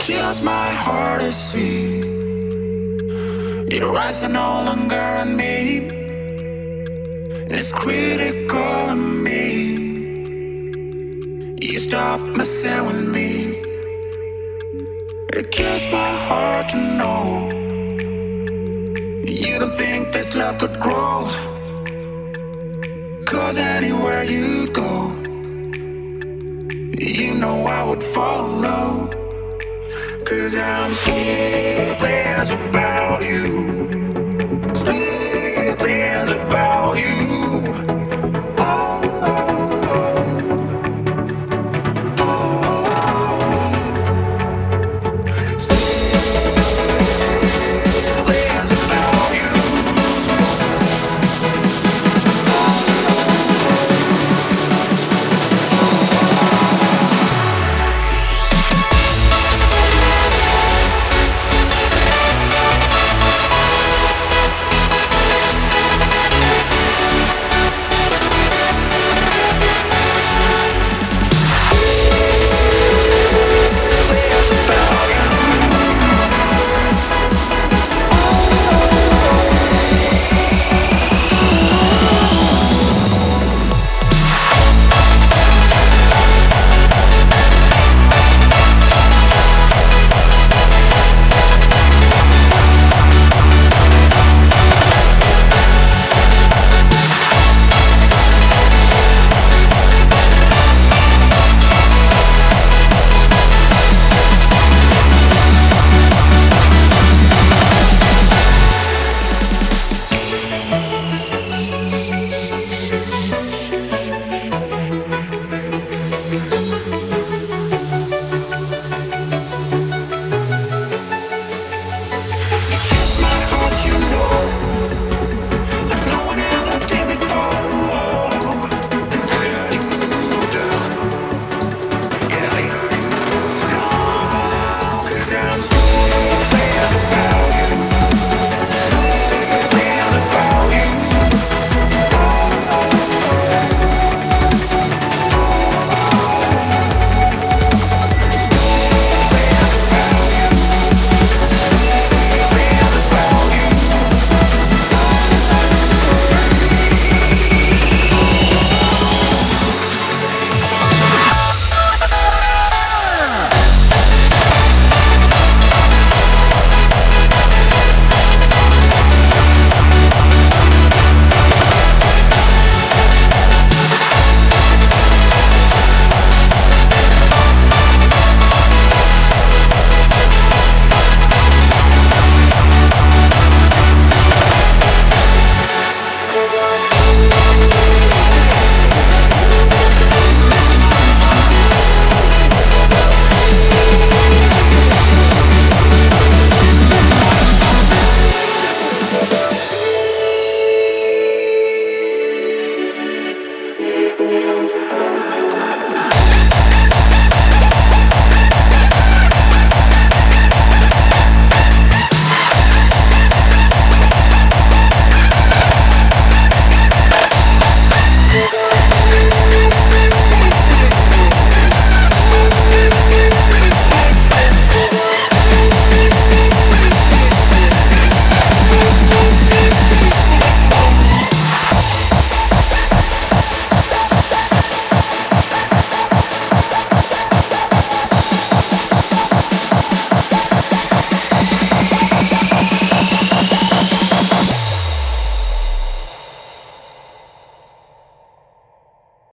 kills my heart to see. It rises no longer on me. It's critical of me. You stop messing with me. It kills my heart to know you don't think this love could grow. 'Cause anywhere you go, you know I would follow. 'Cause I'm sleepless about you. Sleepless about you. Oh, oh, oh, oh. Sleepless about you.